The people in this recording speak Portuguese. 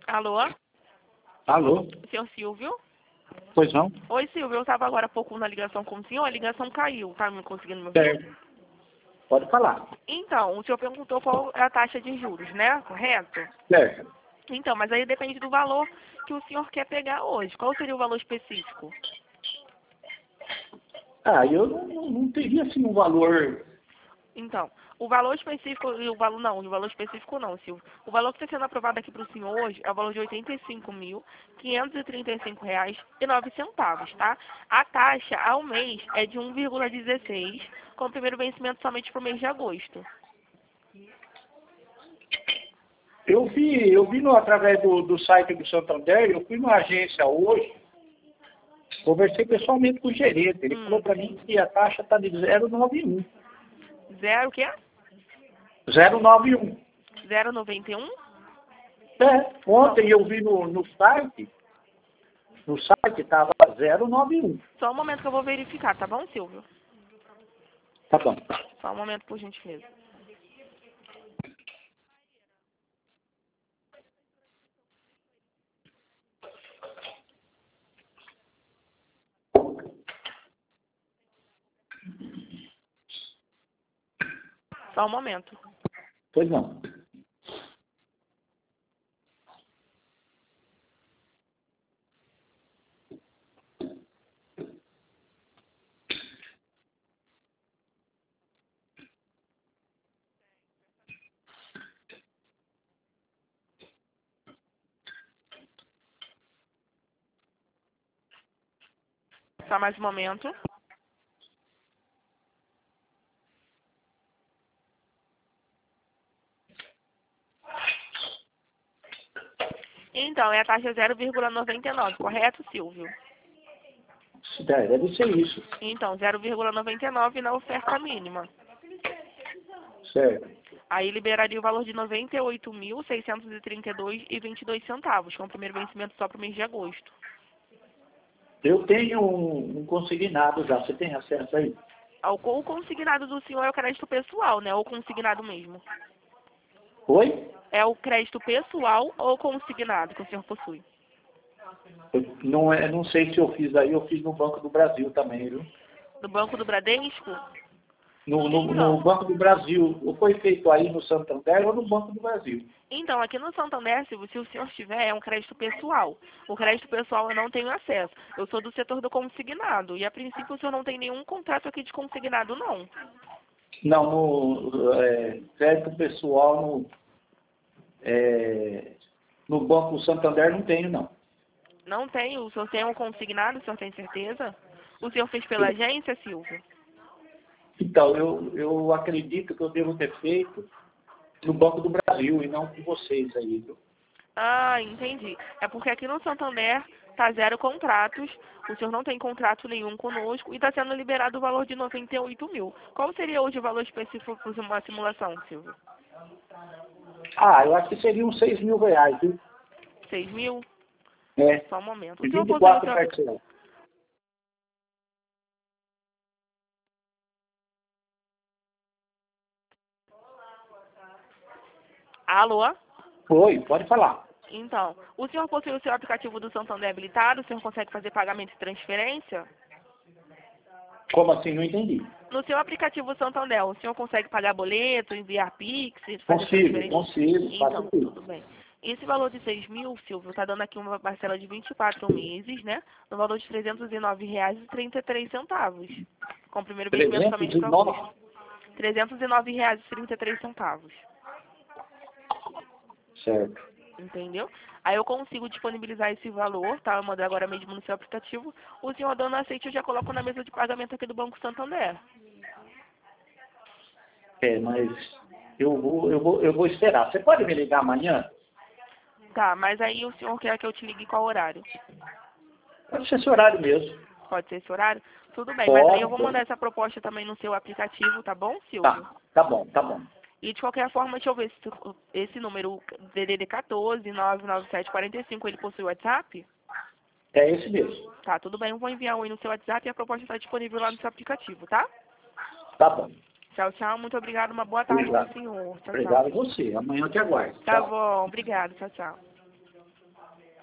Alô? Alô? Senhor Silvio? Pois não? Oi, Silvio. Eu estava agora há pouco na ligação com o senhor. A ligação caiu. Tá me conseguindo me ouvir? Certo. Pode falar. Então, o senhor perguntou qual é a taxa de juros, né? Correto? Certo. Então, mas aí depende do valor que o senhor quer pegar hoje. Qual seria o valor específico? Eu não teria assim um valor. Então, o valor específico e o valor não, o valor específico não, Silvio. O valor que está sendo aprovado aqui para o senhor hoje é o valor de R$ 85.535,09, tá? A taxa ao mês é de 1,16, com o primeiro vencimento somente para o mês de agosto. Eu vi através do site do Santander, eu fui numa agência hoje, conversei pessoalmente com o gerente. Ele falou para mim que a taxa está de 0,91. Zero o quê? 0,91. 0,91? Ontem eu vi no site estava 0,91. Só um momento que eu vou verificar, tá bom, Silvio? Tá bom. Só um momento, por gentileza. Só um momento. Pois não. Só mais um momento. Então, é a taxa 0,99, correto, Silvio? Deve ser isso. Então, 0,99 na oferta mínima. Certo. Aí liberaria o valor de R$ 98.632,22, com o primeiro vencimento só para o mês de agosto. Eu tenho um consignado já. Você tem acesso aí? O consignado do senhor é o crédito pessoal, né? Ou consignado mesmo? Oi? É o crédito pessoal ou consignado que o senhor possui? Não sei se eu fiz aí, eu fiz no Banco do Brasil também, viu? Do Banco do Bradesco? No Banco do Brasil. Ou foi feito aí no Santander ou no Banco do Brasil? Então, aqui no Santander, se o senhor tiver, é um crédito pessoal. O crédito pessoal eu não tenho acesso. Eu sou do setor do consignado. E, a princípio, o senhor não tem nenhum contrato aqui de consignado, não. Não, crédito pessoal no Banco Santander não tenho, não. Não tem? O senhor tem um consignado, o senhor tem certeza? O senhor fez pela agência, Silvio? Então, eu acredito que eu devo ter feito no Banco do Brasil e não com vocês aí, viu? Ah, entendi. É porque aqui no Santander tá 0 contratos, o senhor não tem contrato nenhum conosco e está sendo liberado o valor de 98 mil. Qual seria hoje o valor específico para uma simulação, Silvio? Eu acho que seriam R$ 6.000, viu? 6 mil? É. Só um momento. E O senhor possui 24 parcelas. Alô? Oi, pode falar. Então, o senhor possui o seu aplicativo do Santander habilitado? O senhor consegue fazer pagamento e transferência? Como assim? Não entendi. No seu aplicativo Santander, o senhor consegue pagar boleto, enviar Pix, fazer transferência? Consigo, faço Então, tudo. tudo bem. Esse valor de 6 mil, Silvio, está dando aqui uma parcela de 24 meses, né? No valor de R$ 309,33. Com o primeiro vencimento somente para agosto. R$ 309,33. Certo. Entendeu? Aí eu consigo disponibilizar esse valor, tá? Eu mandei agora mesmo no seu aplicativo. O senhor dando aceite, eu já coloco na mesa de pagamento aqui do Banco Santander. Mas eu vou esperar. Você pode me ligar amanhã? Tá, mas aí o senhor quer que eu te ligue qual horário? Pode ser esse horário mesmo. Pode ser esse horário? Tudo bem, mas aí eu vou Pode. mandar essa proposta também no seu aplicativo, tá bom, Silvio? Tá bom, tá bom. E de qualquer forma, deixa eu ver se esse número DDD 14 997 45, ele possui WhatsApp? É esse mesmo. Tá, tudo bem, eu vou enviar um aí no seu WhatsApp e a proposta está disponível lá no seu aplicativo, tá? Tá bom. Tchau, tchau, muito obrigado, uma boa tarde Obrigado. pro senhor. Tchau, tchau. Obrigado a você. Amanhã eu te aguardo. Tá Tchau. bom, obrigado, tchau, tchau.